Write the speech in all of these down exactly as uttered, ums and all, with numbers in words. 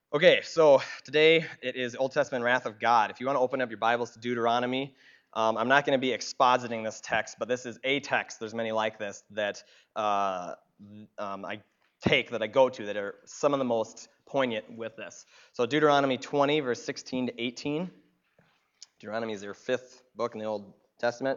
Okay, so today it is Old Testament wrath of God. If you want to open up your Bibles to Deuteronomy, um, I'm not going to be expositing this text, but this is a text. There's many like this that uh, um, I take, that I go to, that are some of the most poignant with this. So Deuteronomy twenty, verse sixteen to eighteen. Deuteronomy is your fifth book in the Old Testament.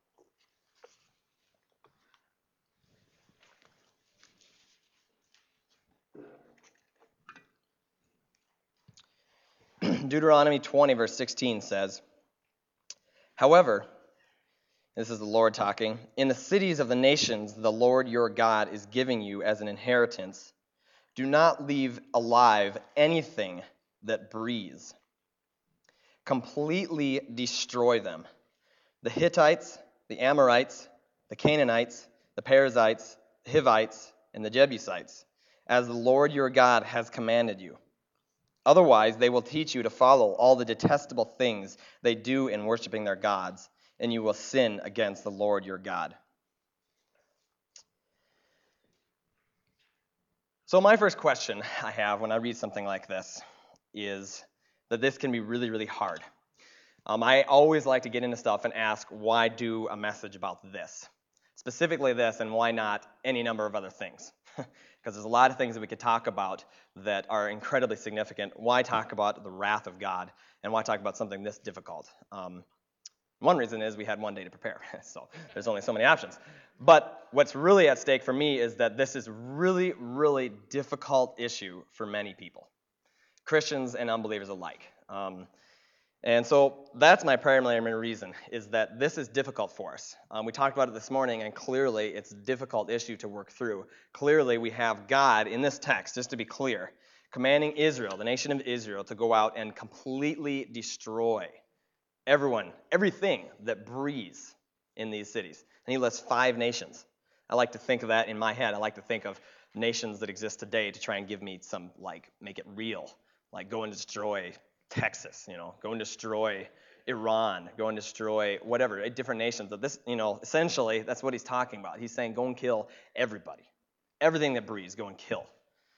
Deuteronomy twenty, verse sixteen says, "However," this is the Lord talking, "in the cities of the nations the Lord your God is giving you as an inheritance, do not leave alive anything that breathes. Completely destroy them. The Hittites, the Amorites, the Canaanites, the Perizzites, the Hivites, and the Jebusites, as the Lord your God has commanded you. Otherwise, they will teach you to follow all the detestable things they do in worshiping their gods, and you will sin against the Lord your God." So my first question I have when I read something like this is that this can be really, really hard. Um, I always like to get into stuff and ask, why do a message about this? Specifically this, and why not any number of other things? Because there's a lot of things that we could talk about that are incredibly significant. Why talk about the wrath of God? And why talk about something this difficult? Um, One reason is we had one day to prepare, so there's only so many options. But what's really at stake for me is that this is really, really difficult issue for many people, Christians and unbelievers alike. Um, and so that's my primary reason, is that this is difficult for us. Um, we talked about it this morning, and clearly it's a difficult issue to work through. Clearly we have God in this text, just to be clear, commanding Israel, the nation of Israel, to go out and completely destroy everyone, everything that breathes in these cities. And he lists five nations. I like to think of that in my head. I like to think of nations that exist today to try and give me some, like, make it real. Like, go and destroy Texas, you know, go and destroy Iran, go and destroy whatever, different nations. But this, you know, essentially, that's what he's talking about. He's saying, go and kill everybody. Everything that breathes, go and kill.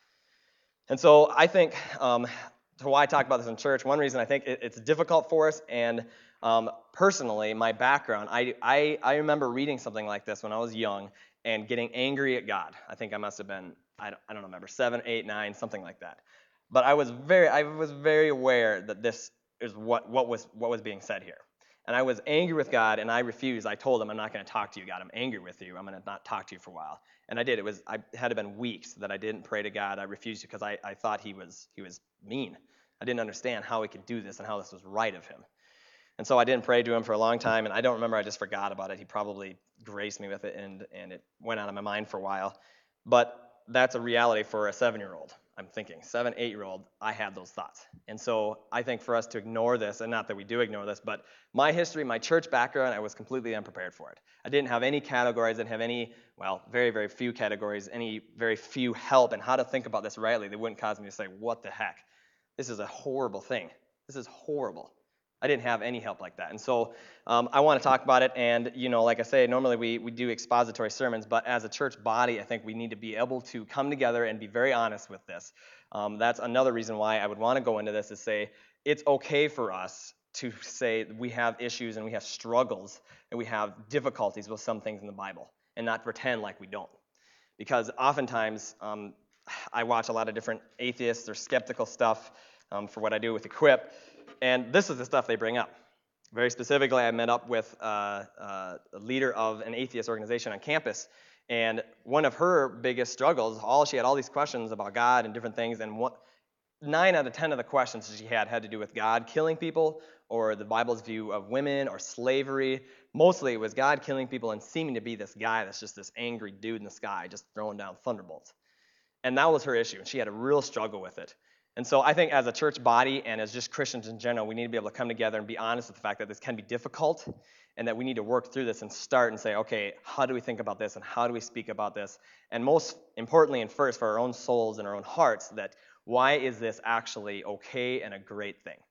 And so I think, um, to why I talk about this in church, one reason I think it, it's difficult for us, and um, personally, my background, I, I, I remember reading something like this when I was young and getting angry at God. I think I must have been, I don't, I don't remember, seven, eight, nine, something like that. But I was very, I was very aware that this is what, what was, what was being said here. And I was angry with God, and I refused. I told him, I'm not going to talk to you, God. I'm angry with you. I'm going to not talk to you for a while. And I did. It was, I had to been weeks that I didn't pray to God. I refused because I, I thought he was, he was mean. I didn't understand how he could do this and how this was right of him. And so I didn't pray to him for a long time, and I don't remember. I just forgot about it. He probably graced me with it, and, and it went out of my mind for a while. But that's a reality for a seven-year-old. I'm thinking, seven, eight-year-old, I had those thoughts. And so I think for us to ignore this, and not that we do ignore this, but my history, my church background, I was completely unprepared for it. I didn't have any categories, I didn't have any, well, very, very few categories, any very few help in how to think about this rightly that wouldn't cause me to say, what the heck? This is a horrible thing. This is horrible. I didn't have any help like that. And so um, I want to talk about it. And, you know, like I say, normally we, we do expository sermons, but as a church body, I think we need to be able to come together and be very honest with this. Um, that's another reason why I would want to go into this, is say it's okay for us to say we have issues and we have struggles and we have difficulties with some things in the Bible, and not pretend like we don't. Because oftentimes um, I watch a lot of different atheists or skeptical stuff um, for what I do with Equip, and this is the stuff they bring up. Very specifically, I met up with uh, uh, a leader of an atheist organization on campus, and one of her biggest struggles, all she had all these questions about God and different things, and what, nine out of ten of the questions she had had to do with God killing people, or the Bible's view of women, or slavery. Mostly it was God killing people and seeming to be this guy that's just this angry dude in the sky just throwing down thunderbolts. And that was her issue, and she had a real struggle with it. And so I think as a church body and as just Christians in general, we need to be able to come together and be honest with the fact that this can be difficult, and that we need to work through this and start and say, okay, how do we think about this and how do we speak about this? And most importantly and first, for our own souls and our own hearts, that why is this actually okay and a great thing?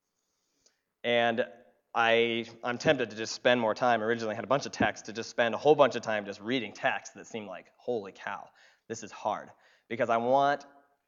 And I, I'm tempted to just spend more time. Originally I had a bunch of text to just spend a whole bunch of time just reading text that seemed like, holy cow, this is hard. Because I want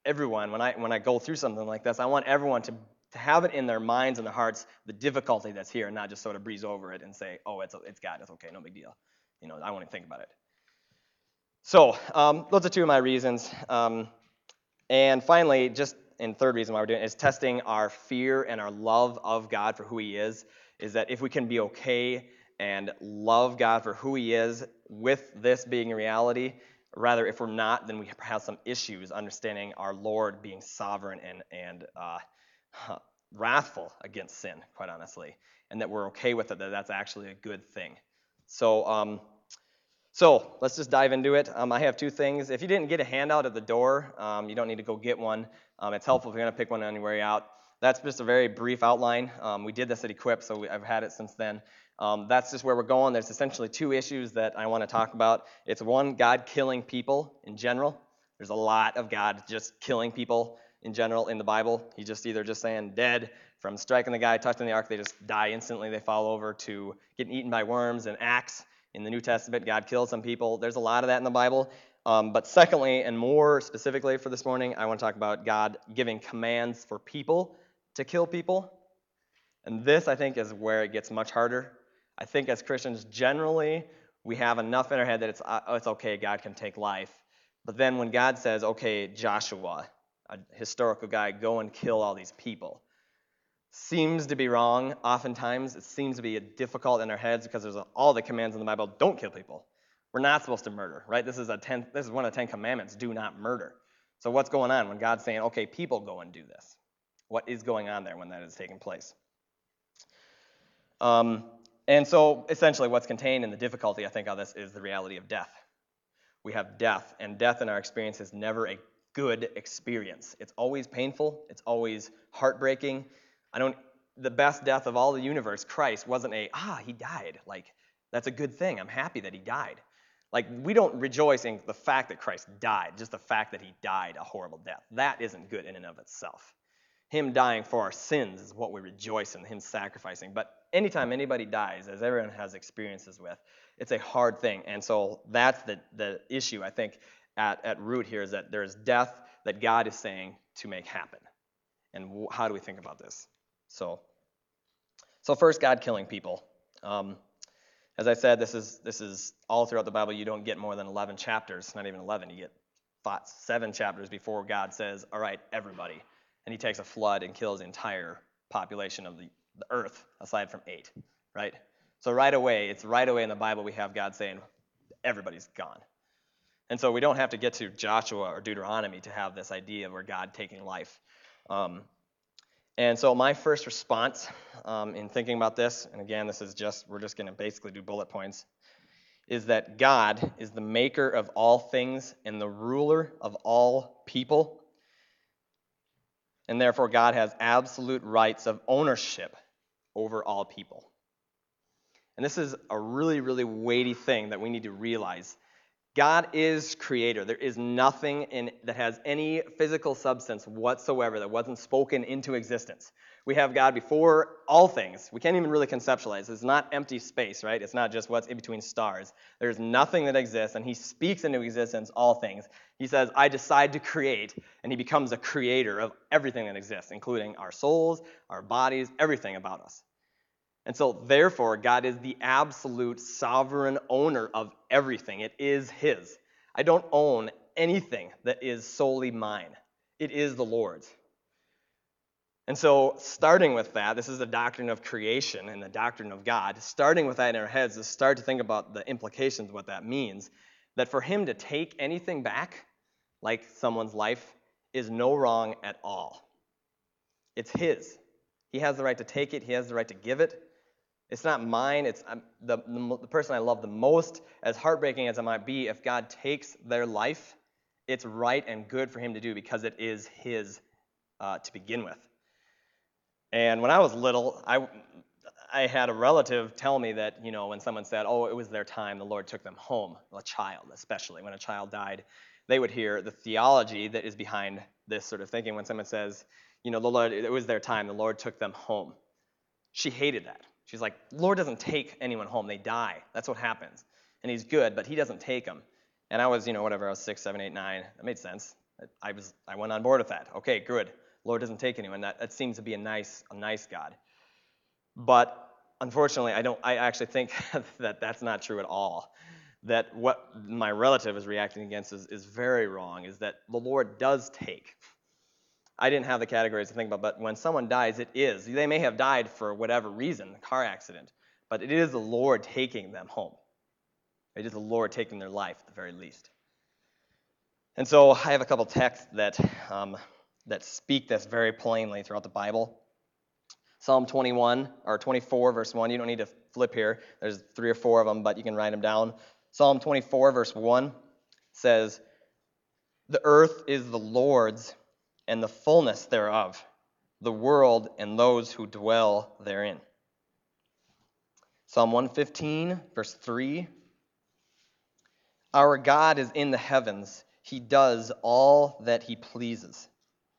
everyone, when I when I go through something like this, I want everyone to, to have it in their minds and their hearts, the difficulty that's here, and not just sort of breeze over it and say, oh, it's it's God, it's okay, no big deal. You know, I won't even think about it. So um, those are two of my reasons. Um, and finally, just in third reason why we're doing it is testing our fear and our love of God for who he is, is that if we can be okay and love God for who he is with this being a reality, rather if we're not, then we have some issues understanding our Lord being sovereign and, and uh, wrathful against sin, quite honestly, and that we're okay with it, that that's actually a good thing. So, um, So let's just dive into it. Um, I have two things. If you didn't get a handout at the door, um, you don't need to go get one. Um, it's helpful if you're going to pick one on your way out. That's just a very brief outline. Um, we did this at Equip, so we, I've had it since then. Um, that's just where we're going. There's essentially two issues that I want to talk about. It's one, God killing people in general. There's a lot of God just killing people in general in the Bible. He's just either just saying dead, from striking the guy, touching the ark, they just die instantly, they fall over, to getting eaten by worms and axe. In the New Testament, God killed some people. There's a lot of that in the Bible. Um, but secondly, and more specifically for this morning, I want to talk about God giving commands for people to kill people. And this, I think, is where it gets much harder. I think as Christians, generally, we have enough in our head that it's, uh, it's okay, God can take life. But then when God says, okay, Joshua, a historical guy, go and kill all these people, seems to be wrong. Oftentimes, it seems to be difficult in our heads because there's a, all the commands in the Bible. Don't kill people. We're not supposed to murder, right? This is a ten, this is one of the Ten Commandments. Do not murder. So what's going on when God's saying, okay, people go and do this? What is going on there when that is taking place? Um, and so essentially, what's contained in the difficulty, I think, of this is the reality of death. We have death, and death in our experience is never a good experience. It's always painful. It's always heartbreaking. I don't, the best death of all the universe, Christ, wasn't a, ah, he died. Like, that's a good thing. I'm happy that he died. Like, we don't rejoice in the fact that Christ died, just the fact that he died a horrible death. That isn't good in and of itself. Him dying for our sins is what we rejoice in, him sacrificing. But anytime anybody dies, as everyone has experiences with, it's a hard thing. And so that's the, the issue, I think, at, at root here, is that there is death that God is saying to make happen. And how do we think about this? So, so first, God killing people. Um, as I said, this is this is all throughout the Bible. You don't get more than eleven chapters, not even eleven. You get five, seven chapters before God says, all right, everybody. And he takes a flood and kills the entire population of the, the earth, aside from eight, right? So right away, it's right away in the Bible we have God saying, everybody's gone. And so we don't have to get to Joshua or Deuteronomy to have this idea of where God taking life. Um, And so my first response um, in thinking about this, and again, this is just, we're just going to basically do bullet points, is that God is the maker of all things and the ruler of all people. And therefore, God has absolute rights of ownership over all people. And this is a really, really weighty thing that we need to realize. God is creator. There is nothing in, that has any physical substance whatsoever that wasn't spoken into existence. We have God before all things. We can't even really conceptualize. It's not empty space, right? It's not just what's in between stars. There's nothing that exists, and he speaks into existence all things. He says, I decide to create, and he becomes a creator of everything that exists, including our souls, our bodies, everything about us. And so, therefore, God is the absolute sovereign owner of everything. It is his. I don't own anything that is solely mine. It is the Lord's. And so, starting with that, this is the doctrine of creation and the doctrine of God. Starting with that in our heads is start to think about the implications of what that means. That for him to take anything back, like someone's life, is no wrong at all. It's his. He has the right to take it. He has the right to give it. It's not mine. It's um, the, the, the person I love the most. As heartbreaking as it might be, if God takes their life, it's right and good for him to do because it is his uh, to begin with. And when I was little, I, I had a relative tell me that, you know, when someone said, oh, it was their time, the Lord took them home, a child especially. When a child died, they would hear the theology that is behind this sort of thinking when someone says, you know, the Lord, it was their time, the Lord took them home. She hated that. She's like, Lord doesn't take anyone home. They die. That's what happens. And he's good, but he doesn't take them. And I was, you know, whatever, I was six, seven, eight, nine. That made sense. I was I went on board with that. Okay, good. Lord doesn't take anyone. That that seems to be a nice a nice God. But unfortunately, I don't. I actually think that that's not true at all. That what my relative is reacting against is, is very wrong. Is that the Lord does take. I didn't have the categories to think about, but when someone dies, it is. They may have died for whatever reason, a car accident, but it is the Lord taking them home. It is the Lord taking their life, at the very least. And so I have a couple texts that um, that speak this very plainly throughout the Bible. Psalm twenty-one, or twenty-four, verse one. You don't need to flip here. There's three or four of them, but you can write them down. Psalm twenty-four, verse one says, "The earth is the Lord's, and the fullness thereof, the world and those who dwell therein." Psalm one fifteen, verse three, "Our God is in the heavens. He does all that he pleases."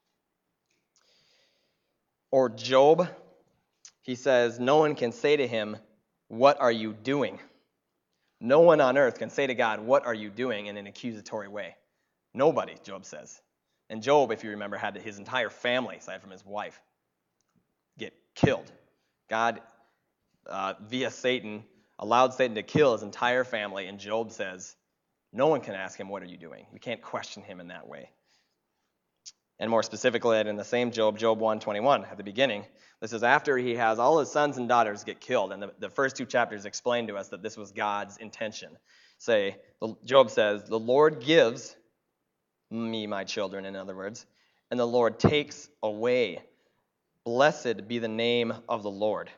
Or Job, he says, "No one can say to him, 'What are you doing?'" No one on earth can say to God, "What are you doing?" in an accusatory way. Nobody, Job says. And Job, if you remember, had his entire family, aside from his wife, get killed. God, uh, via Satan, allowed Satan to kill his entire family, and Job says, no one can ask him, "What are you doing?" We can't question him in that way. And more specifically, in the same Job, Job one twenty-one, at the beginning, this is after he has all his sons and daughters get killed. And the, the first two chapters explain to us that this was God's intention. Say, Job says, "The Lord gives me my children," in other words, "and the Lord takes away. Blessed be the name of the Lord."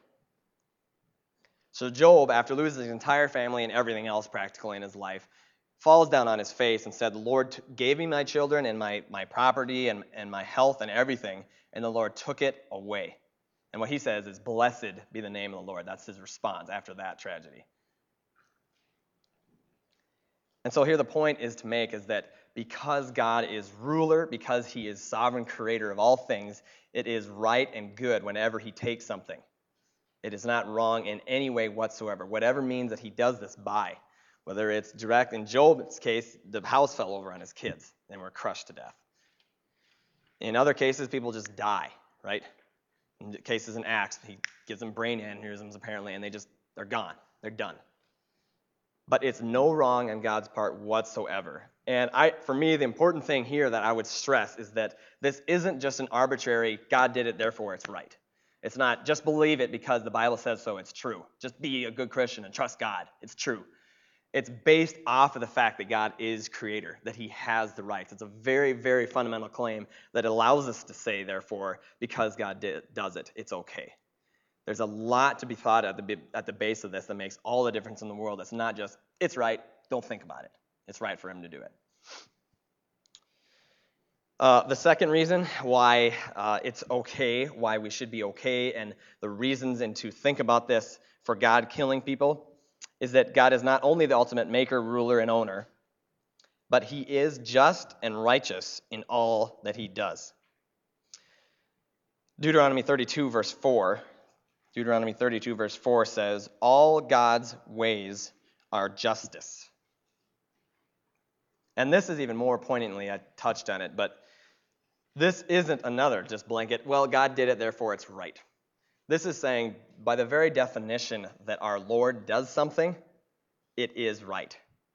So Job, after losing his entire family and everything else practically in his life, falls down on his face and said, "The Lord t- gave me my children and my, my property and, and my health and everything, and the Lord took it away." And what he says is, "Blessed be the name of the Lord." That's his response after that tragedy. And so here the point is to make is that because God is ruler, because he is sovereign creator of all things, it is right and good whenever he takes something. It is not wrong in any way whatsoever, whatever means that he does this by. Whether it's direct, in Job's case, the house fell over on his kids and were crushed to death. In other cases, people just die, right? In cases in Acts, he gives them brain aneurysms apparently, and they just, they're gone. They're done. But it's no wrong on God's part whatsoever. And I, for me, the important thing here that I would stress is that this isn't just an arbitrary, God did it, therefore it's right. It's not just believe it because the Bible says so, it's true. Just be a good Christian and trust God. It's true. It's based off of the fact that God is creator, that he has the rights. It's a very, very fundamental claim that allows us to say, therefore, because God did, does it, it's okay. There's a lot to be thought at the, at the base of this that makes all the difference in the world. It's not just, it's right, don't think about it. It's right for him to do it. Uh, the second reason why uh, it's okay, why we should be okay, and the reasons and to think about this for God killing people, is that God is not only the ultimate maker, ruler, and owner, but he is just and righteous in all that he does. Deuteronomy thirty-two, verse four, Deuteronomy thirty-two, verse four says, "All God's ways are justice." And this is even more poignantly, I touched on it, but this isn't another just blanket, well, God did it, therefore it's right. This is saying, by the very definition that our Lord does something, it is right.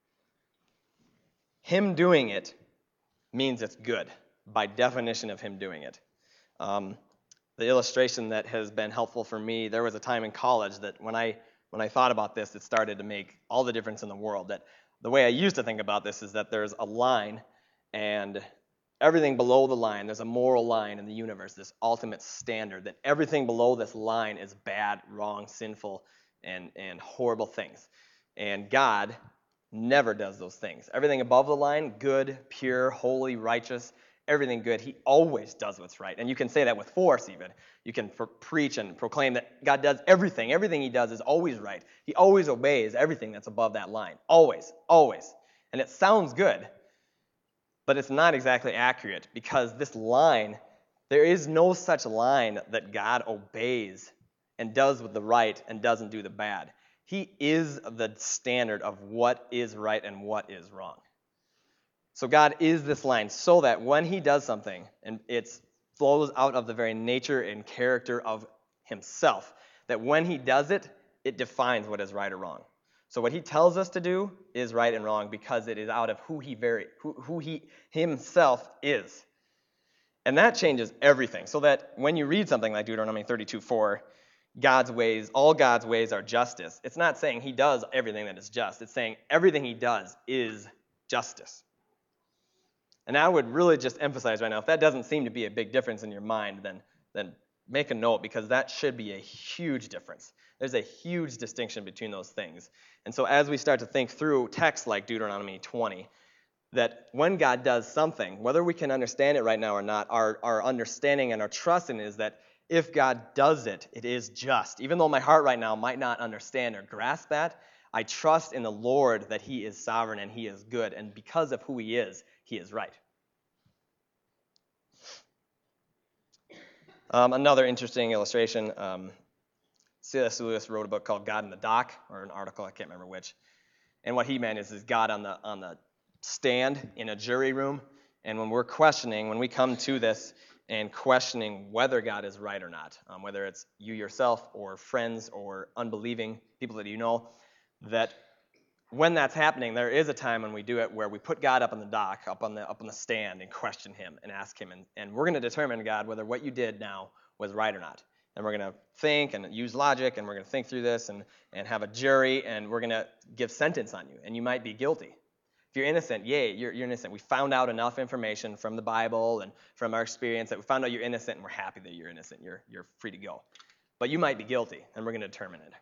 Him doing it means it's good, by definition of him doing it. Um, the illustration that has been helpful for me, there was a time in college that when I when I thought about this, it started to make all the difference in the world. That the way I used to think about this is that there's a line, and everything below the line, there's a moral line in the universe, this ultimate standard, that everything below this line is bad, wrong, sinful, and, and horrible things. And God never does those things. Everything above the line, good, pure, holy, righteous, everything good. He always does what's right. And you can say that with force even. You can pr- preach and proclaim that God does everything. Everything he does is always right. He always obeys everything that's above that line. Always, always. And it sounds good, but it's not exactly accurate because this line, there is no such line that God obeys and does with the right and doesn't do the bad. He is the standard of what is right and what is wrong. So God is this line so that when he does something, and it flows out of the very nature and character of himself, that when he does it, it defines what is right or wrong. So what he tells us to do is right and wrong because it is out of who he very who, who he himself is. And that changes everything. So that when you read something like Deuteronomy thirty-two four, God's ways, all God's ways are justice. It's not saying he does everything that is just. It's saying everything he does is justice. And I would really just emphasize right now, if that doesn't seem to be a big difference in your mind, then, then make a note, because that should be a huge difference. There's a huge distinction between those things. And so as we start to think through texts like Deuteronomy twenty, that when God does something, whether we can understand it right now or not, our, our understanding and our trust in it is that if God does it, it is just. Even though my heart right now might not understand or grasp that, I trust in the Lord that he is sovereign and he is good. And because of who he is, he is right. Um, another interesting illustration, um, C S Lewis wrote a book called God in the Dock, or an article, I can't remember which. And what he meant is, is God on the on the stand in a jury room. And when we're questioning, when we come to this and questioning whether God is right or not, um, whether it's you yourself or friends or unbelieving people that you know, that when that's happening, there is a time when we do it where we put God up on the dock, up on the up on the stand, and question him and ask him. And, and we're going to determine, God, whether what you did now was right or not. And we're going to think and use logic, and we're going to think through this and, and have a jury, and we're going to give sentence on you. And you might be guilty. If you're innocent, yay, you're, you're innocent. We found out enough information from the Bible and from our experience that we found out you're innocent, and we're happy that you're innocent. You're, you're free to go. But you might be guilty, and we're going to determine it.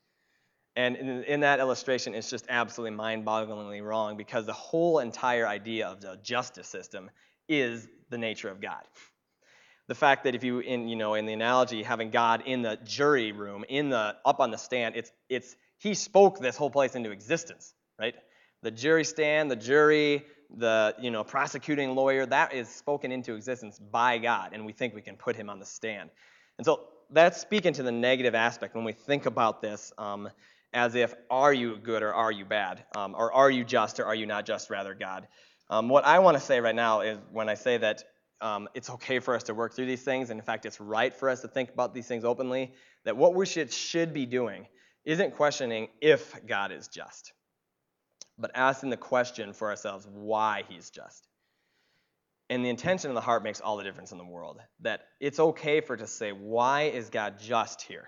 And in, in that illustration, it's just absolutely mind-bogglingly wrong, because the whole entire idea of the justice system is the nature of God. The fact that if you, in you know, in the analogy, having God in the jury room, in the up on the stand, it's it's he spoke this whole place into existence, right? The jury stand, the jury, the you know prosecuting lawyer, that is spoken into existence by God, and we think we can put him on the stand. And so that's speaking to the negative aspect when we think about this. Um, as if, are you good or are you bad? Um, or are you just or are you not just, rather, God? Um, what I want to say right now is when I say that um, it's okay for us to work through these things, and in fact it's right for us to think about these things openly, that what we should, should be doing isn't questioning if God is just, but asking the question for ourselves why he's just. And the intention of the heart makes all the difference in the world. That it's okay for it to say, why is God just here?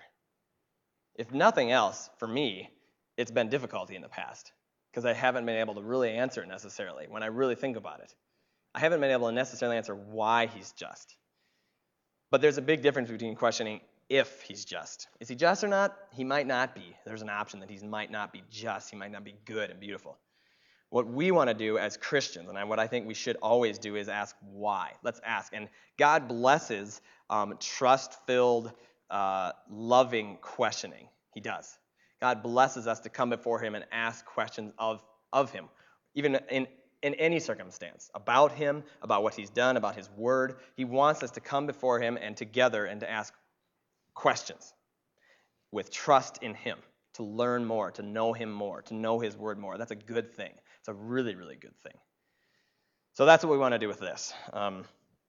If nothing else, for me, it's been difficulty in the past, because I haven't been able to really answer it necessarily when I really think about it. I haven't been able to necessarily answer why he's just. But there's a big difference between questioning if he's just. Is he just or not? He might not be. There's an option that he might not be just. He might not be good and beautiful. What we want to do as Christians, and what I think we should always do, is ask why. Let's ask. And God blesses um, trust-filled, uh, loving questioning. He does. God blesses us to come before him and ask questions of, of him, even in, in any circumstance, about him, about what he's done, about his word. He wants us to come before him and together and to ask questions with trust in him, to learn more, to know him more, to know his word more. That's a good thing. It's a really, really good thing. So that's what we want to do with this. Um,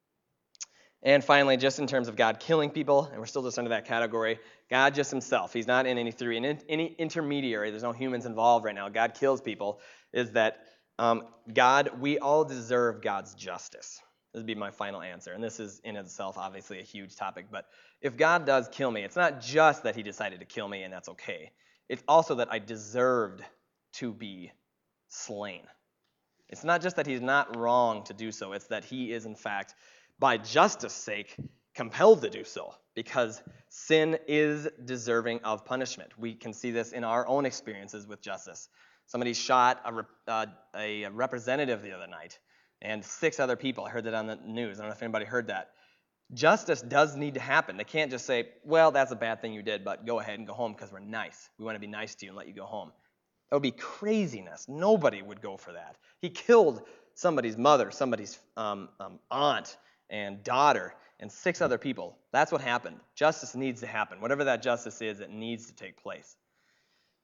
and finally, just in terms of God killing people, and we're still just under that category, God just himself, he's not in any three, in any intermediary, there's no humans involved right now, God kills people, is that um, God, we all deserve God's justice. This would be my final answer, and this is in itself obviously a huge topic, but if God does kill me, it's not just that he decided to kill me and that's okay. It's also that I deserved to be slain. It's not just that he's not wrong to do so, it's that he is in fact, by justice sake, compelled to do so, because sin is deserving of punishment. We can see this in our own experiences with justice. Somebody shot a, rep, uh, a representative the other night, and six other people. I heard that on the news. I don't know if anybody heard that. Justice does need to happen. They can't just say, well, that's a bad thing you did, but go ahead and go home because we're nice. We want to be nice to you and let you go home. That would be craziness. Nobody would go for that. He killed somebody's mother, somebody's um, um, aunt and daughter, and six other people. That's what happened. Justice needs to happen. Whatever that justice is, it needs to take place.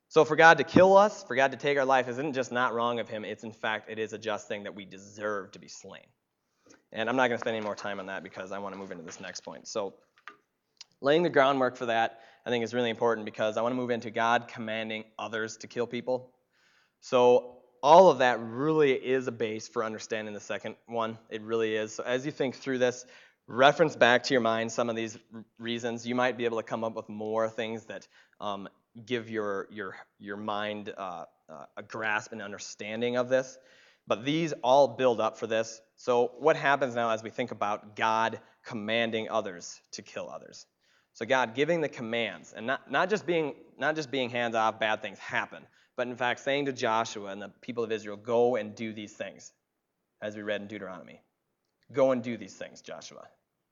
So for God to kill us, for God to take our life, isn't just not wrong of him. It's in fact, it is a just thing that we deserve to be slain. And I'm not going to spend any more time on that because I want to move into this next point. So laying the groundwork for that, I think, is really important because I want to move into God commanding others to kill people. So all of that really is a base for understanding the second one. It really is. So as you think through this, reference back to your mind some of these r- reasons. You might be able to come up with more things that um, give your your your mind uh, uh, a grasp and understanding of this. But these all build up for this. So what happens now as we think about God commanding others to kill others? So God giving the commands, and not, not just being not just being hands off, bad things happen, but in fact saying to Joshua and the people of Israel, go and do these things, as we read in Deuteronomy. Go and do these things, Joshua.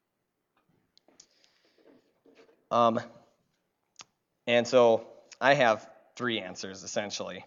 Um, and so I have three answers, essentially.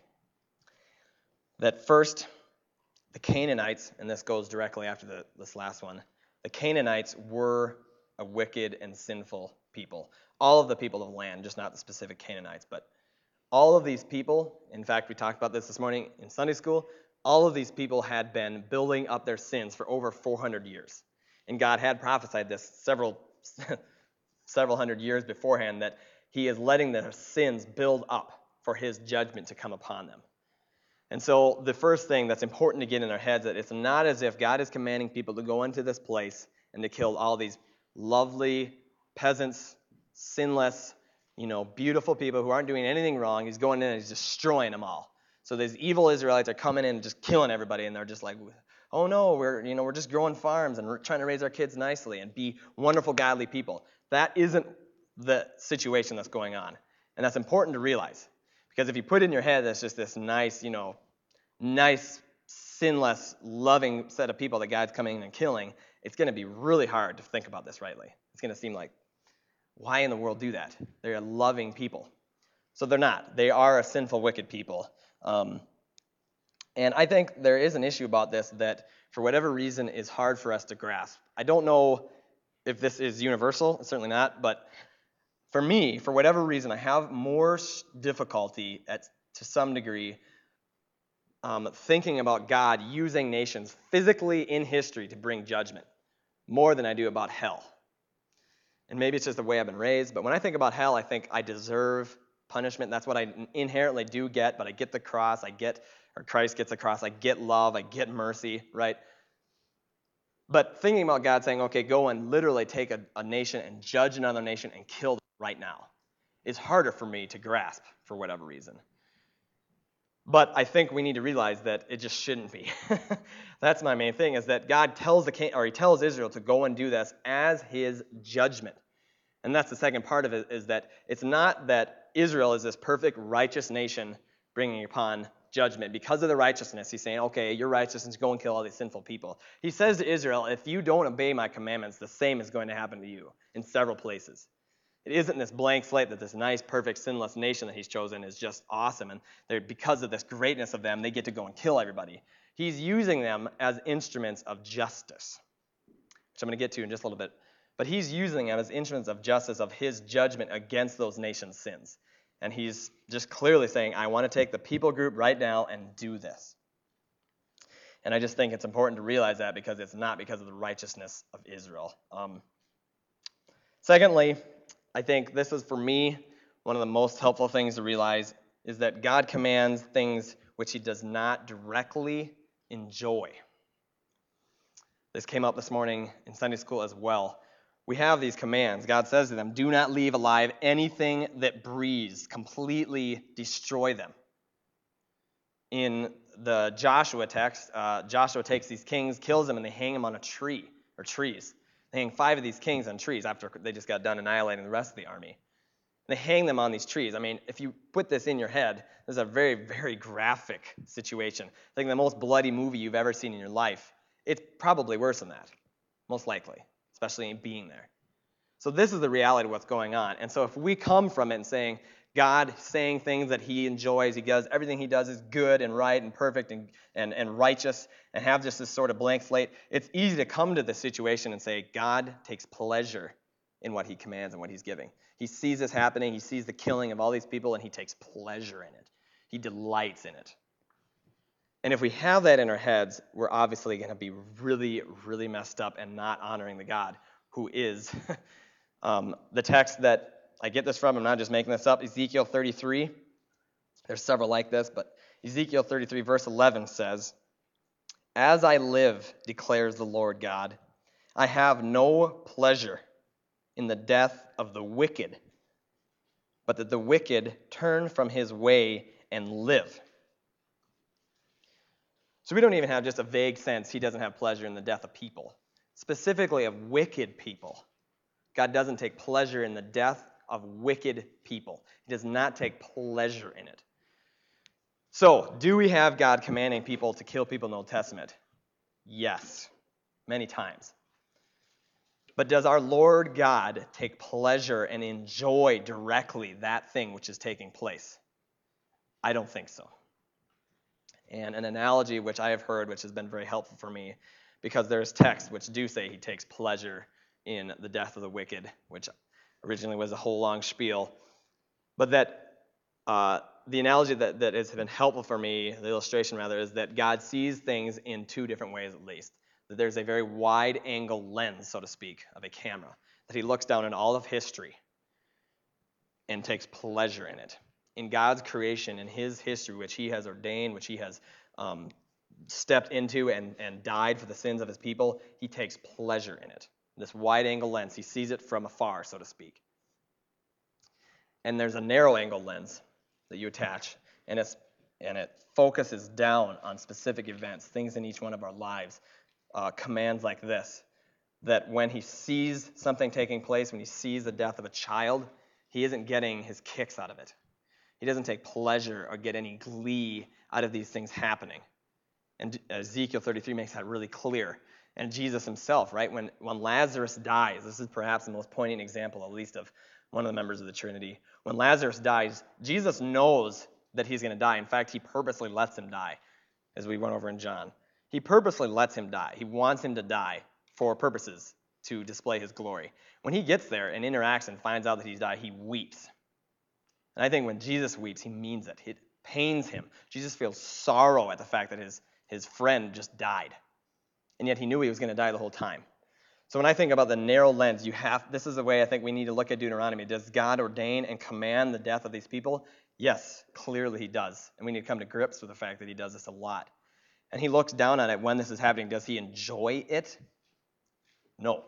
That first, the Canaanites, and this goes directly after the, this last one, the Canaanites were a wicked and sinful people. All of the people of the land, just not the specific Canaanites, but all of these people, in fact, we talked about this this morning in Sunday school, all of these people had been building up their sins for over four hundred years. And God had prophesied this several several hundred years beforehand, that he is letting their sins build up for his judgment to come upon them. And so the first thing that's important to get in our heads, that it's not as if God is commanding people to go into this place and to kill all these lovely peasants, sinless, you know, beautiful people who aren't doing anything wrong. He's going in and he's destroying them all. So these evil Israelites are coming in and just killing everybody, and they're just like, oh no, we're you know we're just growing farms and we're trying to raise our kids nicely and be wonderful, godly people. That isn't the situation that's going on, and that's important to realize, because if you put in your head that's just this nice, you know, nice, sinless, loving set of people that God's coming in and killing, it's going to be really hard to think about this rightly. It's going to seem like, why in the world do that? They're loving people. So they're not. They are a sinful, wicked people. Um, and I think there is an issue about this that, for whatever reason, is hard for us to grasp. I don't know if this is universal. It's certainly not. But for me, for whatever reason, I have more difficulty, at to some degree, um, thinking about God using nations physically in history to bring judgment more than I do about hell. And maybe it's just the way I've been raised, but when I think about hell, I think I deserve punishment. That's what I inherently do get, but I get the cross, I get, or Christ gets the cross, I get love, I get mercy, right? But thinking about God saying, okay, go and literally take a, a nation and judge another nation and kill them right now is harder for me to grasp for whatever reason. But I think we need to realize that it just shouldn't be. That's my main thing, is that God tells the king, or he tells Israel to go and do this as his judgment. And that's the second part of it, is that it's not that Israel is this perfect, righteous nation bringing upon judgment. Because of the righteousness, he's saying, okay, you're righteous, and go and kill all these sinful people. He says to Israel, if you don't obey my commandments, the same is going to happen to you in several places. It isn't this blank slate that this nice, perfect, sinless nation that he's chosen is just awesome, and they're, because of this greatness of them, they get to go and kill everybody. He's using them as instruments of justice, which I'm going to get to in just a little bit. But he's using them as instruments of justice, of his judgment against those nations' sins. And he's just clearly saying, I want to take the people group right now and do this. And I just think it's important to realize that, because it's not because of the righteousness of Israel. Um, secondly, I think this is, for me, one of the most helpful things to realize, is that God commands things which he does not directly enjoy. This came up this morning in Sunday school as well. We have these commands. God says to them, do not leave alive anything that breathes. Completely destroy them. In the Joshua text, uh, Joshua takes these kings, kills them, and they hang them on a tree, or trees. They hang five of these kings on trees after they just got done annihilating the rest of the army. They hang them on these trees. I mean, if you put this in your head, this is a very, very graphic situation. I think the most bloody movie you've ever seen in your life. It's probably worse than that, most likely, especially being there. So this is the reality of what's going on. And so if we come from it and saying, God saying things that he enjoys, he does, everything he does is good and right and perfect and, and, and righteous, and have just this sort of blank slate, it's easy to come to the situation and say, God takes pleasure in what he commands and what he's giving. He sees this happening. He sees the killing of all these people, and he takes pleasure in it. He delights in it. And if we have that in our heads, we're obviously going to be really, really messed up and not honoring the God who is. um, the text that I get this from, I'm not just making this up, Ezekiel thirty-three. There's several like this, but Ezekiel thirty-three, verse eleven says, "As I live, declares the Lord God, I have no pleasure in the death of the wicked, but that the wicked turn from his way and live." So we don't even have just a vague sense he doesn't have pleasure in the death of people, specifically of wicked people. God doesn't take pleasure in the death of wicked people. He does not take pleasure in it. So, do we have God commanding people to kill people in the Old Testament? Yes, many times. But does our Lord God take pleasure and enjoy directly that thing which is taking place? I don't think so. And an analogy which I have heard, which has been very helpful for me, because there's texts which do say he takes pleasure in the death of the wicked, which originally was a whole long spiel. But that uh, the analogy that, that has been helpful for me, the illustration rather, is that God sees things in two different ways at least. That there's a very wide angle lens, so to speak, of a camera, that he looks down in all of history and takes pleasure in it. In God's creation, in his history, which he has ordained, which he has um, stepped into and, and died for the sins of his people, he takes pleasure in it. This wide-angle lens, he sees it from afar, so to speak. And there's a narrow-angle lens that you attach, and, it's, and it focuses down on specific events, things in each one of our lives, uh, commands like this, that when he sees something taking place, when he sees the death of a child, he isn't getting his kicks out of it. He doesn't take pleasure or get any glee out of these things happening. And Ezekiel thirty-three makes that really clear. And Jesus himself, right, when, when Lazarus dies, this is perhaps the most poignant example, at least, of one of the members of the Trinity. When Lazarus dies, Jesus knows that he's going to die. In fact, he purposely lets him die, as we went over in John. He purposely lets him die. He wants him to die for purposes to display his glory. When he gets there and interacts and finds out that he's died, he weeps. And I think when Jesus weeps, he means it. It pains him. Jesus feels sorrow at the fact that his, his friend just died. And yet he knew he was going to die the whole time. So when I think about the narrow lens, you have this is the way I think we need to look at Deuteronomy. Does God ordain and command the death of these people? Yes, clearly he does. And we need to come to grips with the fact that he does this a lot. And he looks down on it when this is happening. Does he enjoy it? No.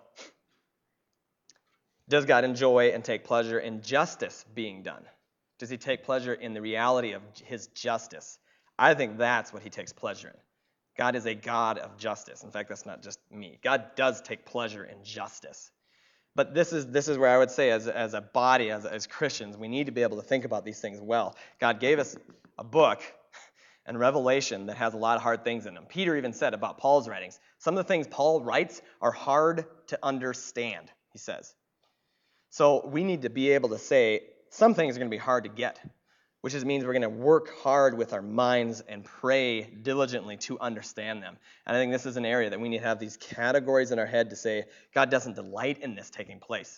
Does God enjoy and take pleasure in justice being done? Does he take pleasure in the reality of his justice? I think that's what he takes pleasure in. God is a God of justice. In fact, that's not just me. God does take pleasure in justice. But this is this is where I would say as, as a body, as, as Christians, we need to be able to think about these things well. God gave us a book and Revelation that has a lot of hard things in them. Peter even said about Paul's writings, some of the things Paul writes are hard to understand, he says. So we need to be able to say some things are going to be hard to get, which just means we're going to work hard with our minds and pray diligently to understand them. And I think this is an area that we need to have these categories in our head to say, God doesn't delight in this taking place.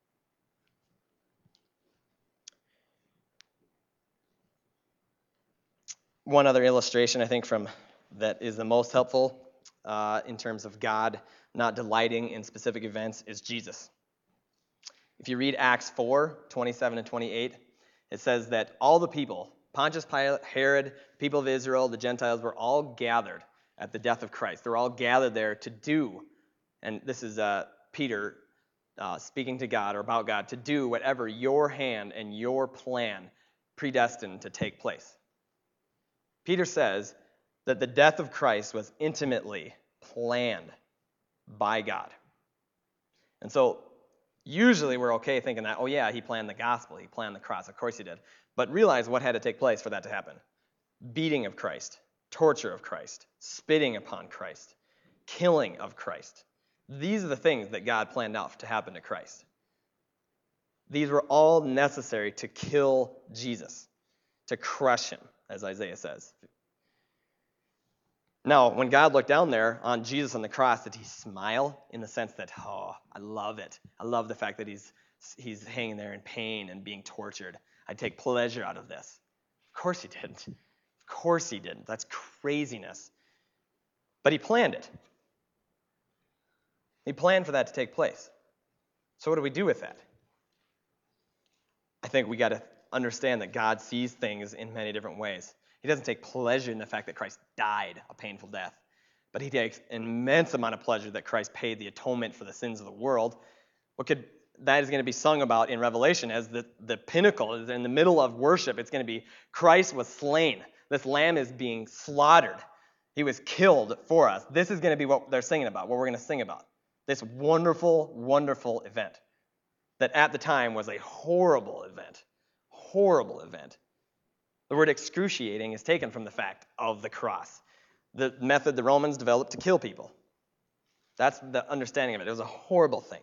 One other illustration I think from that is the most helpful uh, in terms of God not delighting in specific events is Jesus. If you read Acts four, twenty-seven and twenty-eight, it says that all the people, Pontius Pilate, Herod, the people of Israel, the Gentiles, were all gathered at the death of Christ. They're all gathered there to do, and this is uh, Peter uh, speaking to God or about God, to do whatever your hand and your plan predestined to take place. Peter says that the death of Christ was intimately planned by God. And so usually we're okay thinking that, oh yeah, he planned the gospel, he planned the cross. Of course he did. But realize what had to take place for that to happen. Beating of Christ, torture of Christ, spitting upon Christ, killing of Christ. These are the things that God planned out to happen to Christ. These were all necessary to kill Jesus, to crush him, as Isaiah says. Now, when God looked down there on Jesus on the cross, did he smile in the sense that, oh, I love it. I love the fact that he's he's hanging there in pain and being tortured. I take pleasure out of this. Of course he didn't. Of course he didn't. That's craziness. But he planned it. He planned for that to take place. So what do we do with that? I think we got to understand that God sees things in many different ways. He doesn't take pleasure in the fact that Christ died a painful death, but he takes an immense amount of pleasure that Christ paid the atonement for the sins of the world. What could that is going to be sung about in Revelation as the, the pinnacle, is in the middle of worship. It's going to be Christ was slain. This lamb is being slaughtered. He was killed for us. This is going to be what they're singing about, what we're going to sing about. This wonderful, wonderful event that at the time was a horrible event. Horrible event. The word excruciating is taken from the fact of the cross. The method the Romans developed to kill people. That's the understanding of it. It was a horrible thing.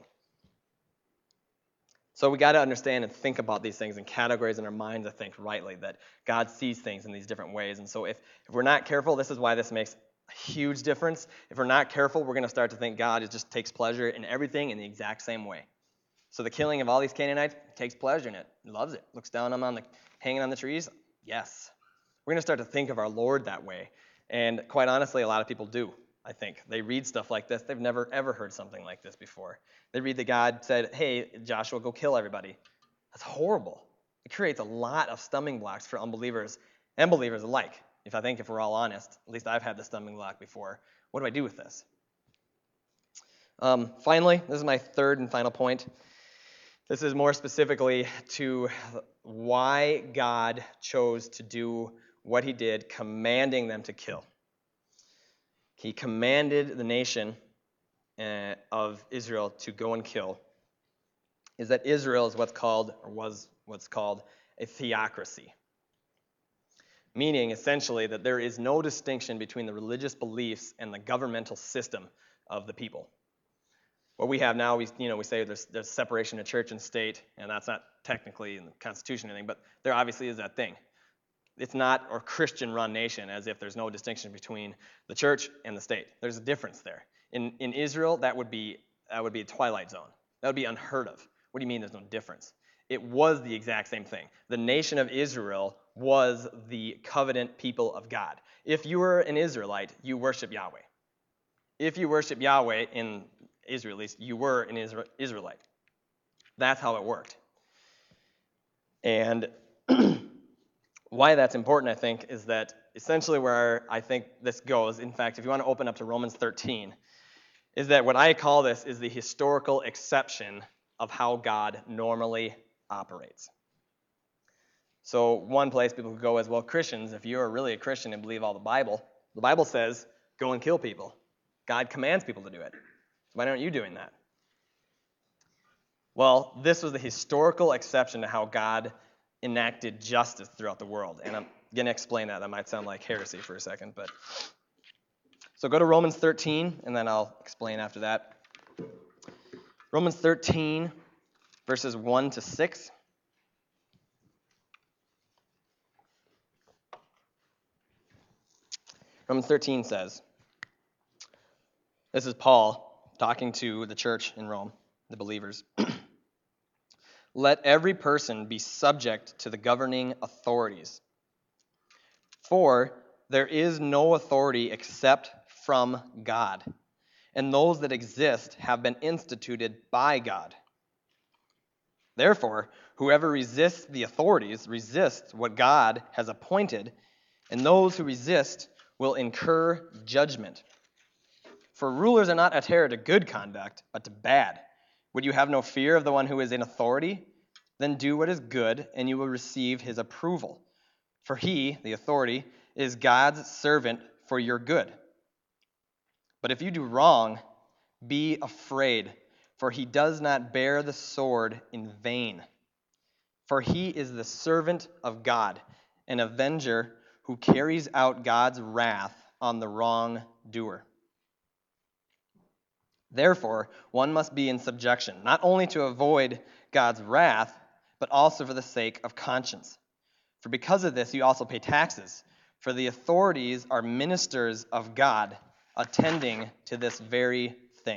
So we got to understand and think about these things in categories in our minds, I think, rightly, that God sees things in these different ways. And so if, if we're not careful, this is why this makes a huge difference. If we're not careful, we're going to start to think God just takes pleasure in everything in the exact same way. So the killing of all these Canaanites, takes pleasure in it. He loves it. Looks down on them on the, hanging on the trees. Yes. We're going to start to think of our Lord that way. And quite honestly, a lot of people do, I think. They read stuff like this. They've never, ever heard something like this before. They read that God said, hey, Joshua, go kill everybody. That's horrible. It creates a lot of stumbling blocks for unbelievers and believers alike. If I think if we're all honest, at least I've had the stumbling block before. What do I do with this? Um, finally, this is my third and final point. This is more specifically to why God chose to do what he did, commanding them to kill. He commanded the nation uh, of Israel to go and kill. Is that Israel is what's called, or was what's called, a theocracy. Meaning, essentially, that there is no distinction between the religious beliefs and the governmental system of the people. What we have now, we you know we say there's there's separation of church and state, and that's not technically in the Constitution or anything, but there obviously is that thing. It's not a Christian-run nation, as if there's no distinction between the church and the state. There's a difference there. In in Israel, that would be that would be a twilight zone. That would be unheard of. What do you mean there's no difference? It was the exact same thing. The nation of Israel was the covenant people of God. If you were an Israelite, you worship Yahweh. If you worship Yahweh in Israel, at least, you were an Israelite. That's how it worked. And why that's important, I think, is that essentially where I think this goes, in fact, if you want to open up to Romans thirteen, is that what I call this is the historical exception of how God normally operates. So one place people could go is, well, Christians, if you're really a Christian and believe all the Bible, the Bible says, go and kill people. God commands people to do it. Why aren't you doing that? Well, this was the historical exception to how God enacted justice throughout the world. And I'm going to explain that. That might sound like heresy for a second. but So go to Romans thirteen, and then I'll explain after that. Romans thirteen, verses one to six. Romans thirteen says, this is Paul talking to the church in Rome, the believers. Let every person be subject to the governing authorities. For there is no authority except from God, and those that exist have been instituted by God. Therefore, whoever resists the authorities resists what God has appointed, and those who resist will incur judgment. For rulers are not a terror to good conduct, but to bad. Would you have no fear of the one who is in authority? Then do what is good, and you will receive his approval. For he, the authority, is God's servant for your good. But if you do wrong, be afraid, for he does not bear the sword in vain. For he is the servant of God, an avenger who carries out God's wrath on the wrongdoer. Therefore, one must be in subjection, not only to avoid God's wrath, but also for the sake of conscience. For because of this you also pay taxes, For the authorities are ministers of God, attending to this very thing.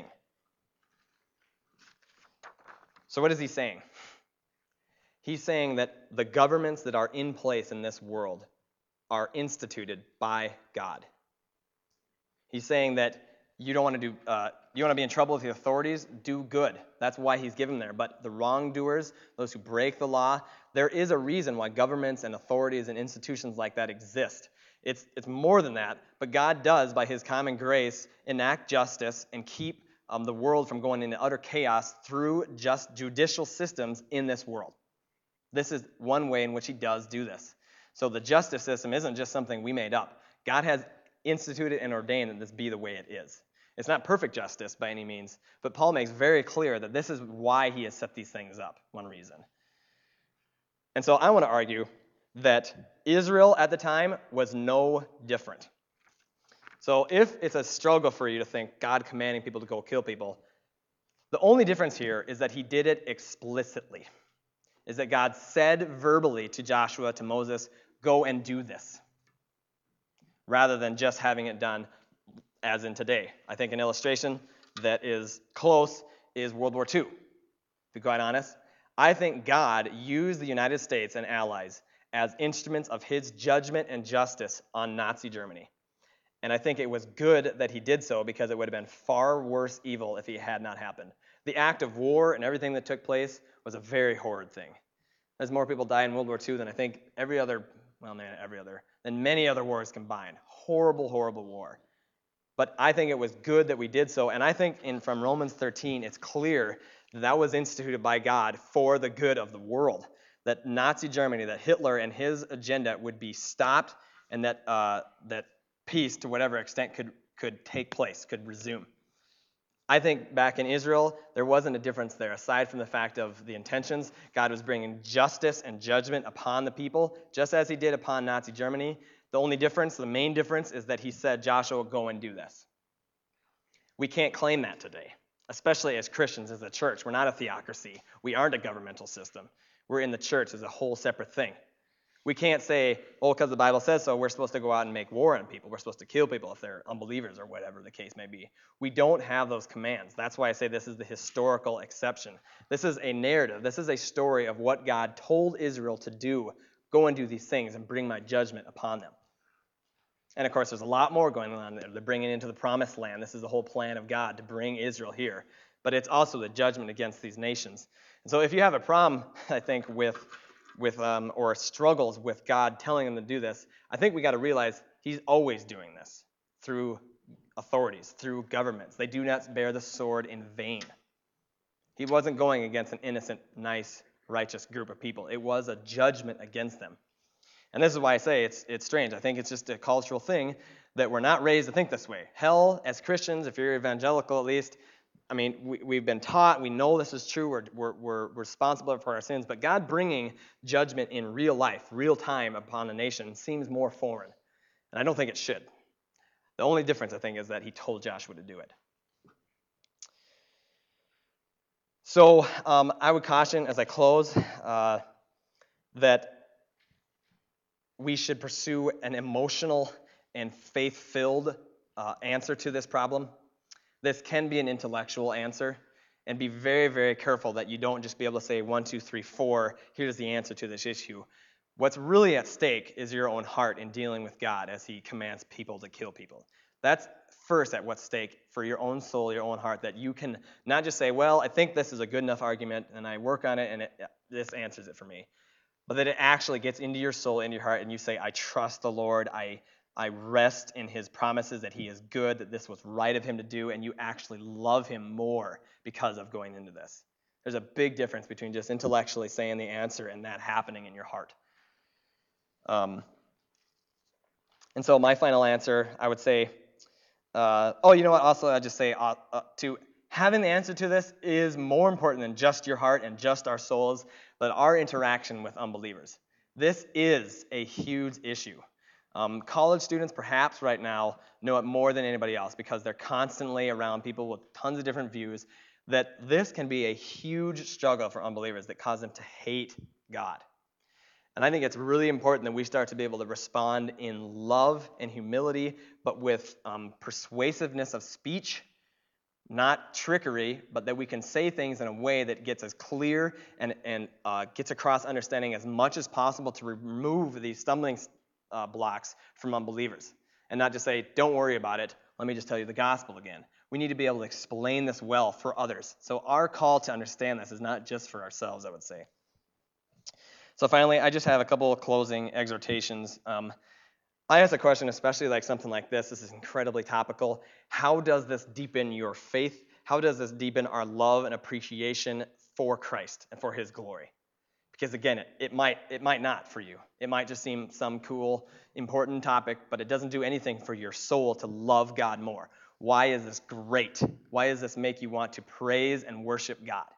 So what is he saying? He's saying that the governments that are in place in this world are instituted by God. He's saying that you don't want to do, uh, you want to be in trouble with the authorities, do good. That's why he's given there. But the wrongdoers, those who break the law, there is a reason why governments and authorities and institutions like that exist. It's, it's more than that, but God does, by his common grace, enact justice and keep um, the world from going into utter chaos through just judicial systems in this world. This is one way in which he does do this. So the justice system isn't just something we made up. God has instituted and ordained that this be the way it is. It's not perfect justice by any means, but Paul makes very clear that this is why he has set these things up, one reason. And so I want to argue that Israel at the time was no different. So if it's a struggle for you to think God commanding people to go kill people, the only difference here is that he did it explicitly. Is that God said verbally to Joshua, to Moses, go and do this, rather than just having it done as in today. I think an illustration that is close is World War Two. To be quite honest, I think God used the United States and allies as instruments of his judgment and justice on Nazi Germany. And I think it was good that he did so, because it would have been far worse evil if he had not happened. The act of war and everything that took place was a very horrid thing. There's more people died in World War Two than I think every other, well, not every other, than many other wars combined. Horrible, horrible war. But I think it was good that we did so, and I think in from Romans thirteen, it's clear that that was instituted by God for the good of the world. That Nazi Germany, that Hitler and his agenda would be stopped, and that uh, that peace, to whatever extent, could could take place, could resume. I think back in Israel, there wasn't a difference there. Aside from the fact of the intentions, God was bringing justice and judgment upon the people, just as he did upon Nazi Germany. The only difference, the main difference, is that he said, Joshua, go and do this. We can't claim that today, especially as Christians, as a church. We're not a theocracy. We aren't a governmental system. We're in the church as a whole separate thing. We can't say, oh, because the Bible says so, we're supposed to go out and make war on people. We're supposed to kill people if they're unbelievers or whatever the case may be. We don't have those commands. That's why I say this is the historical exception. This is a narrative. This is a story of what God told Israel to do. Go and do these things and bring my judgment upon them. And of course, there's a lot more going on there. They're bringing into the promised land. This is the whole plan of God to bring Israel here. But it's also the judgment against these nations. And so if you have a problem, I think, with with um, or struggles with God telling them to do this, I think we got to realize he's always doing this through authorities, through governments. They do not bear the sword in vain. He wasn't going against an innocent, nice, righteous group of people. It was a judgment against them. And this is why I say it's it's strange. I think it's just a cultural thing that we're not raised to think this way. Hell, as Christians, if you're evangelical at least, I mean, we, we've been taught, we know this is true, we're, we're, we're responsible for our sins, but God bringing judgment in real life, real time upon a nation seems more foreign. And I don't think it should. The only difference, I think, is that he told Joshua to do it. So um, I would caution as I close uh, that we should pursue an emotional and faith-filled uh, answer to this problem. This can be an intellectual answer, and be very, very careful that you don't just be able to say one, two, three, four, here's the answer to this issue. What's really at stake is your own heart in dealing with God as he commands people to kill people. That's first at what's stake for your own soul, your own heart, that you can not just say, well, I think this is a good enough argument, and I work on it, and it, this answers it for me. But that it actually gets into your soul, into your heart, and you say, I trust the Lord, I I rest in his promises that he is good, that this was right of him to do, and you actually love him more because of going into this. There's a big difference between just intellectually saying the answer and that happening in your heart. Um, and so my final answer, I would say, uh, oh, you know what, also I'd just say uh, uh, to having the answer to this is more important than just your heart and just our souls, but our interaction with unbelievers. This is a huge issue. Um, college students, perhaps right now, know it more than anybody else because they're constantly around people with tons of different views, that this can be a huge struggle for unbelievers that cause them to hate God. And I think it's really important that we start to be able to respond in love and humility, but with um, persuasiveness of speech, not trickery, but that we can say things in a way that gets us clear and, and uh, gets across understanding as much as possible to remove these stumbling uh, blocks from unbelievers. And not just say, don't worry about it, let me just tell you the gospel again. We need to be able to explain this well for others. So our call to understand this is not just for ourselves, I would say. So finally, I just have a couple of closing exhortations. Um, I ask a question, especially like something like this. This is incredibly topical. How does this deepen your faith? How does this deepen our love and appreciation for Christ and for his glory? Because again, it, it might it might not for you. It might just seem some cool, important topic, but it doesn't do anything for your soul to love God more. Why is this great? Why does this make you want to praise and worship God?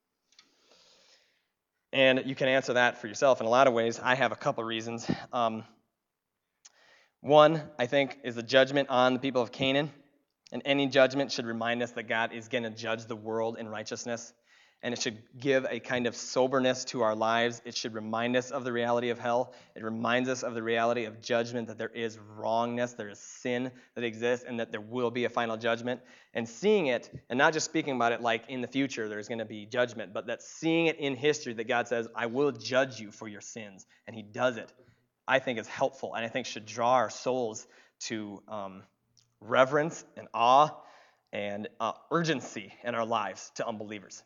And you can answer that for yourself in a lot of ways. I have a couple reasons. Um, one, I think, is the judgment on the people of Canaan. And any judgment should remind us that God is going to judge the world in righteousness. And it should give a kind of soberness to our lives. It should remind us of the reality of hell. It reminds us of the reality of judgment, that there is wrongness, there is sin that exists, and that there will be a final judgment. And seeing it, and not just speaking about it like in the future there's going to be judgment, but that seeing it in history, that God says, I will judge you for your sins. And he does it, I think is helpful, and I think should draw our souls to um, reverence and awe and uh, urgency in our lives to unbelievers.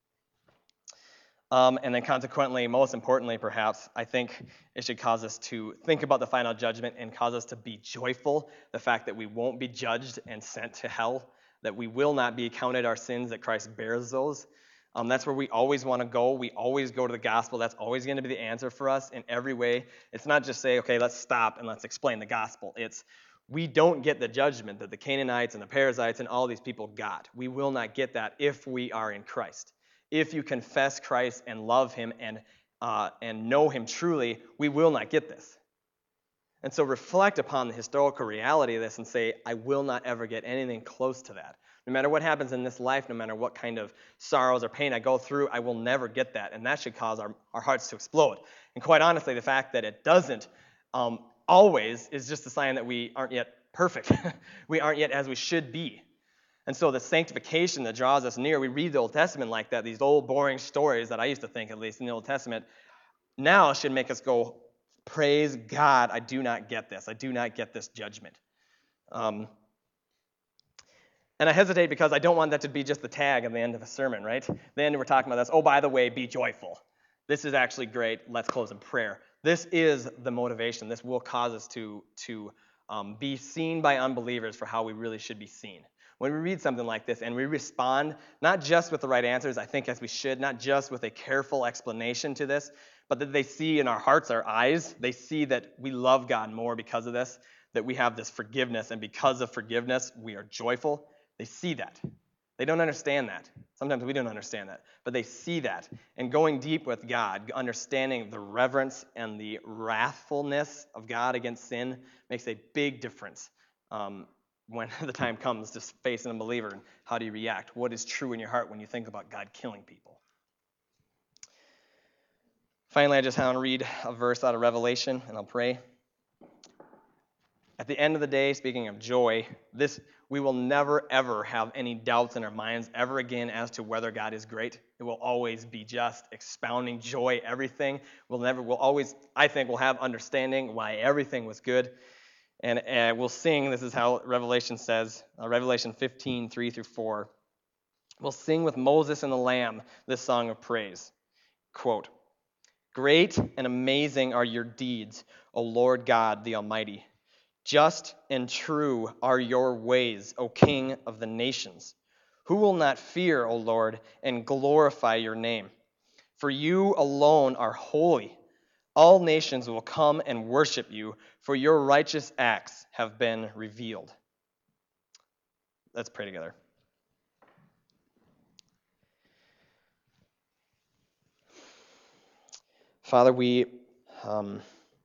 Um, and then consequently, most importantly perhaps, I think it should cause us to think about the final judgment and cause us to be joyful, the fact that we won't be judged and sent to hell, that we will not be counted our sins, that Christ bears those. Um, that's where we always want to go. We always go to the gospel. That's always going to be the answer for us in every way. It's not just say, okay, let's stop and let's explain the gospel. It's we don't get the judgment that the Canaanites and the Perizzites and all these people got. We will not get that if we are in Christ. If you confess Christ and love him and uh, and know him truly, we will not get this. And so reflect upon the historical reality of this and say, I will not ever get anything close to that. No matter what happens in this life, no matter what kind of sorrows or pain I go through, I will never get that. And that should cause our, our hearts to explode. And quite honestly, the fact that it doesn't um, always is just a sign that we aren't yet perfect. We aren't yet as we should be. And so the sanctification that draws us near, we read the Old Testament like that, these old boring stories that I used to think, at least in the Old Testament, now should make us go, praise God, I do not get this. I do not get this judgment. Um, and I hesitate because I don't want that to be just the tag at the end of a sermon, right? Then we're talking about this, oh, by the way, be joyful. This is actually great. Let's close in prayer. This is the motivation. This will cause us to, to um, be seen by unbelievers for how we really should be seen. When we read something like this and we respond, not just with the right answers, I think as we should, not just with a careful explanation to this, but that they see in our hearts, our eyes, they see that we love God more because of this, that we have this forgiveness, and because of forgiveness, we are joyful. They see that. They don't understand that. Sometimes we don't understand that, but they see that. And going deep with God, understanding the reverence and the wrathfulness of God against sin makes a big difference. Um, when the time comes to face an unbeliever, and how do you react? What is true in your heart when you think about God killing people? Finally, I just want to read a verse out of Revelation, and I'll pray. At the end of the day, speaking of joy, this we will never, ever have any doubts in our minds ever again as to whether God is great. It will always be just expounding joy, everything. We'll never, we'll always, I think, we'll have understanding why everything was good. And uh, we'll sing, this is how Revelation says, uh, Revelation fifteen, three through four. We'll sing with Moses and the Lamb this song of praise. Quote, "Great and amazing are your deeds, O Lord God the Almighty. Just and true are your ways, O King of the nations. Who will not fear, O Lord, and glorify your name? For you alone are holy. All nations will come and worship you, for your righteous acts have been revealed." Let's pray together. Father, we um,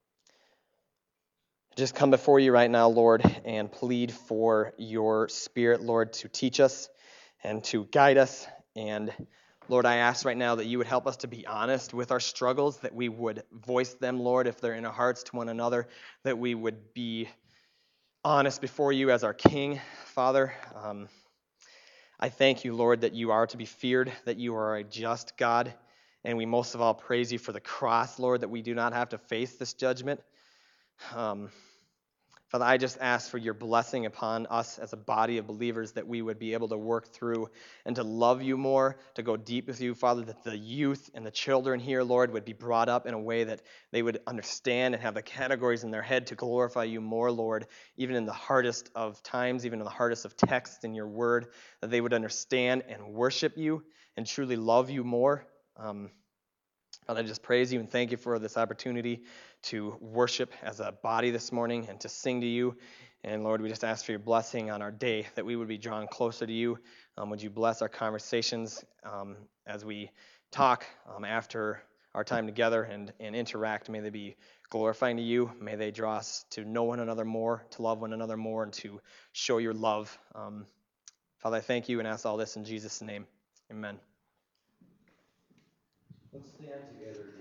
just come before you right now, Lord, and plead for your Spirit, Lord, to teach us and to guide us. And Lord, I ask right now that you would help us to be honest with our struggles, that we would voice them, Lord, if they're in our hearts to one another, that we would be honest before you as our King, Father. Um, I thank you, Lord, that you are to be feared, that you are a just God, and we most of all praise you for the cross, Lord, that we do not have to face this judgment. Um, Father, I just ask for your blessing upon us as a body of believers, that we would be able to work through and to love you more, to go deep with you, Father, that the youth and the children here, Lord, would be brought up in a way that they would understand and have the categories in their head to glorify you more, Lord, even in the hardest of times, even in the hardest of texts in your word, that they would understand and worship you and truly love you more. Um, Father, I just praise you and thank you for this opportunity to worship as a body this morning and to sing to you. And Lord, we just ask for your blessing on our day, that we would be drawn closer to you. Um, would you bless our conversations um, as we talk um, after our time together and, and interact? May they be glorifying to you. May they draw us to know one another more, to love one another more, and to show your love. Um, Father, I thank you and ask all this in Jesus' name. Amen. Let's stand together.